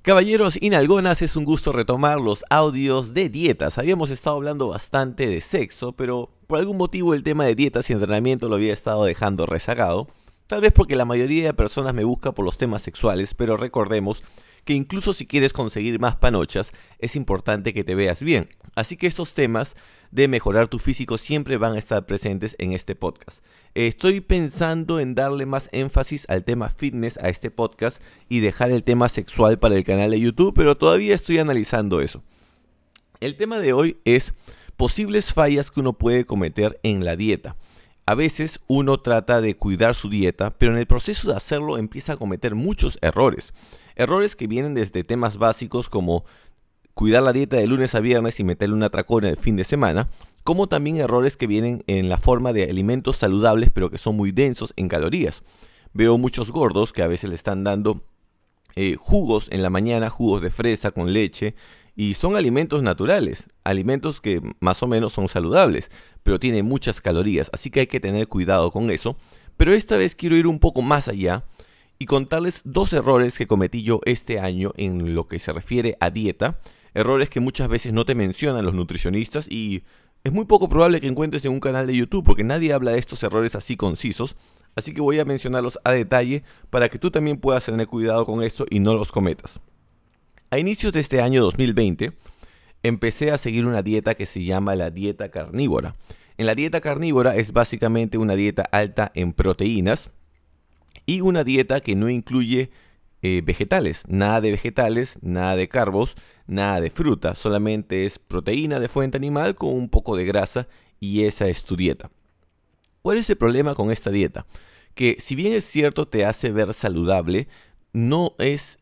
Caballeros y nalgonas, es un gusto retomar los audios de dietas. Habíamos estado hablando bastante de sexo, pero por algún motivo el tema de dietas y entrenamiento lo había estado dejando rezagado. Tal vez porque la mayoría de personas me busca por los temas sexuales, pero recordemos que incluso si quieres conseguir más panochas, es importante que te veas bien. Así que estos temas de mejorar tu físico siempre van a estar presentes en este podcast. Estoy pensando en darle más énfasis al tema fitness a este podcast y dejar el tema sexual para el canal de YouTube, pero todavía estoy analizando eso. El tema de hoy es posibles fallas que uno puede cometer en la dieta. A veces uno trata de cuidar su dieta, pero en el proceso de hacerlo empieza a cometer muchos errores. Errores que vienen desde temas básicos como cuidar la dieta de lunes a viernes y meterle una atracón el fin de semana, como también errores que vienen en la forma de alimentos saludables pero que son muy densos en calorías. Veo muchos gordos que a veces le están dando jugos en la mañana, jugos de fresa con leche, y son alimentos naturales, alimentos que más o menos son saludables, pero tienen muchas calorías, así que hay que tener cuidado con eso. Pero esta vez quiero ir un poco más allá y contarles dos errores que cometí yo este año en lo que se refiere a dieta, errores que muchas veces no te mencionan los nutricionistas y es muy poco probable que encuentres en un canal de YouTube porque nadie habla de estos errores así concisos, así que voy a mencionarlos a detalle para que tú también puedas tener cuidado con esto y no los cometas. A inicios de este año 2020, empecé a seguir una dieta que se llama la dieta carnívora. En la dieta carnívora es básicamente una dieta alta en proteínas y una dieta que no incluye vegetales, nada de carbos, nada de fruta, solamente es proteína de fuente animal con un poco de grasa y esa es tu dieta. ¿Cuál es el problema con esta dieta? Que si bien es cierto te hace ver saludable, no es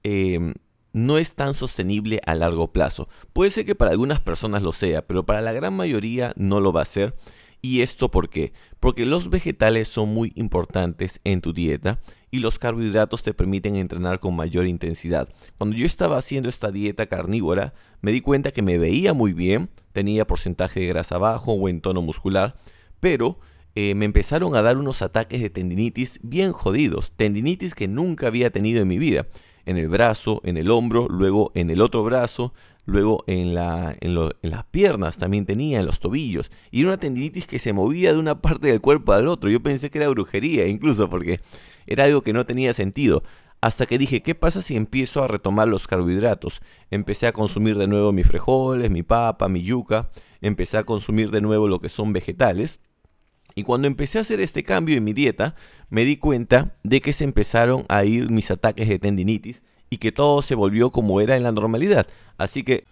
tan sostenible a largo plazo. Puede ser que para algunas personas lo sea, pero para la gran mayoría no lo va a ser. ¿Y esto por qué? Porque los vegetales son muy importantes en tu dieta y los carbohidratos te permiten entrenar con mayor intensidad. Cuando yo estaba haciendo esta dieta carnívora, me di cuenta que me veía muy bien, tenía porcentaje de grasa bajo, buen tono muscular, pero me empezaron a dar unos ataques de tendinitis bien jodidos, tendinitis que nunca había tenido en mi vida. En el brazo, en el hombro, luego en el otro brazo, luego en las piernas también tenía, en los tobillos. Y era una tendinitis que se movía de una parte del cuerpo al otro. Yo pensé que era brujería incluso porque era algo que no tenía sentido. Hasta que dije, ¿qué pasa si empiezo a retomar los carbohidratos? Empecé a consumir de nuevo mis frijoles, mi papa, mi yuca. Empecé a consumir de nuevo lo que son vegetales. Y cuando empecé a hacer este cambio en mi dieta, me di cuenta de que se empezaron a ir mis ataques de tendinitis y que todo se volvió como era en la normalidad. Así que...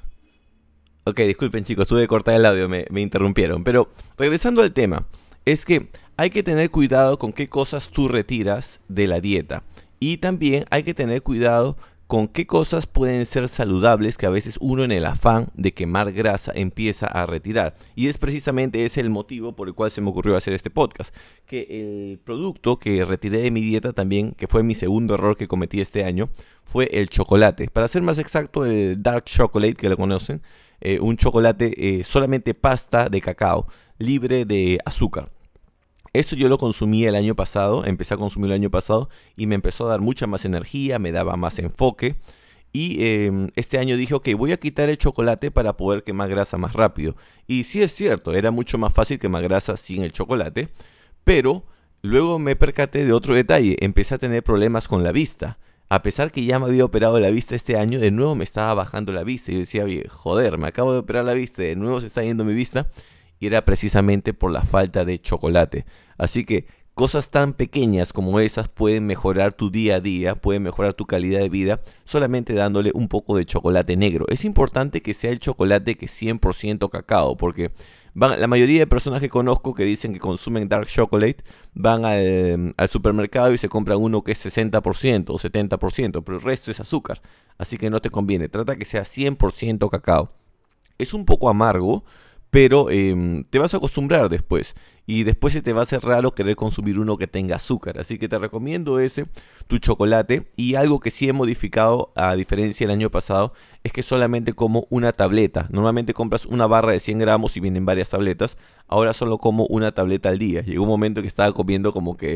Ok, disculpen chicos, tuve que cortar el audio, me interrumpieron. Pero regresando al tema, es que hay que tener cuidado con qué cosas tú retiras de la dieta. Y también hay que tener cuidado con qué cosas pueden ser saludables que a veces uno en el afán de quemar grasa empieza a retirar. Y es precisamente ese el motivo por el cual se me ocurrió hacer este podcast. Que el producto que retiré de mi dieta también, que fue mi segundo error que cometí este año, fue el chocolate. Para ser más exacto, el dark chocolate, que lo conocen, un chocolate solamente pasta de cacao, libre de azúcar. Esto yo lo consumí el año pasado, empecé a consumirlo el año pasado y me empezó a dar mucha más energía, me daba más enfoque. Y este año dije, ok, voy a quitar el chocolate para poder quemar grasa más rápido. Y sí es cierto, era mucho más fácil quemar grasa sin el chocolate, pero luego me percaté de otro detalle, empecé a tener problemas con la vista. A pesar que ya me había operado la vista este año, de nuevo me estaba bajando la vista. Y yo decía, oye, joder, me acabo de operar la vista, de nuevo se está yendo mi vista. Y era precisamente por la falta de chocolate. Así que cosas tan pequeñas como esas pueden mejorar tu día a día, pueden mejorar tu calidad de vida solamente dándole un poco de chocolate negro. Es importante que sea el chocolate que es 100% cacao, porque la mayoría de personas que conozco que dicen que consumen dark chocolate van al supermercado y se compran uno que es 60% o 70%, pero el resto es azúcar. Así que no te conviene, trata que sea 100% cacao. Es un poco amargo, pero te vas a acostumbrar después y después se te va a hacer raro querer consumir uno que tenga azúcar. Así que te recomiendo ese, tu chocolate. Y algo que sí he modificado a diferencia del año pasado es que solamente como una tableta. Normalmente compras una barra de 100 gramos y vienen varias tabletas. Ahora solo como una tableta al día. Llegó un momento que estaba comiendo como que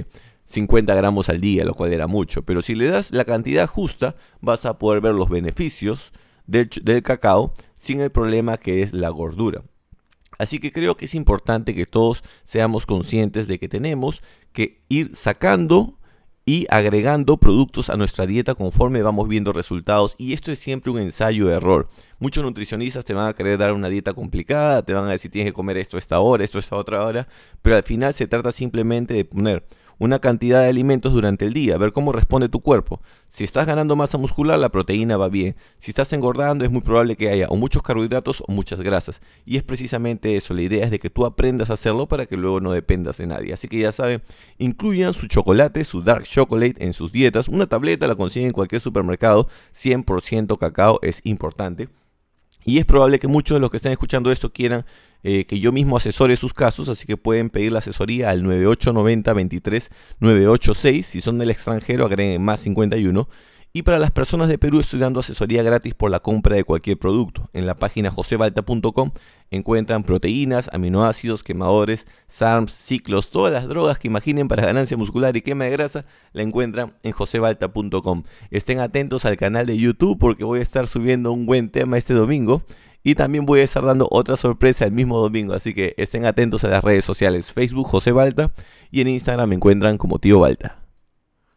50 gramos al día, lo cual era mucho. Pero si le das la cantidad justa, vas a poder ver los beneficios del cacao sin el problema que es la gordura. Así que creo que es importante que todos seamos conscientes de que tenemos que ir sacando y agregando productos a nuestra dieta conforme vamos viendo resultados, y esto es siempre un ensayo-error. Muchos nutricionistas te van a querer dar una dieta complicada, te van a decir tienes que comer esto a esta hora, esto a esta otra hora, pero al final se trata simplemente de poner una cantidad de alimentos durante el día, ver cómo responde tu cuerpo. Si estás ganando masa muscular, la proteína va bien. Si estás engordando, es muy probable que haya o muchos carbohidratos o muchas grasas. Y es precisamente eso, la idea es de que tú aprendas a hacerlo para que luego no dependas de nadie. Así que ya saben, incluyan su chocolate, su dark chocolate en sus dietas. Una tableta la consiguen en cualquier supermercado, 100% cacao, es importante. Y es probable que muchos de los que están escuchando esto quieran que yo mismo asesore sus casos, así que pueden pedir la asesoría al 9890-23-986. Si son del extranjero, agreguen más 51. Y para las personas de Perú estoy dando asesoría gratis por la compra de cualquier producto. En la página josebalta.com encuentran proteínas, aminoácidos, quemadores, SARMs, ciclos, todas las drogas que imaginen para ganancia muscular y quema de grasa, la encuentran en josebalta.com. Estén atentos al canal de YouTube porque voy a estar subiendo un buen tema este domingo. Y también voy a estar dando otra sorpresa el mismo domingo, así que estén atentos a las redes sociales. Facebook José Balta y en Instagram me encuentran como Tío Balta.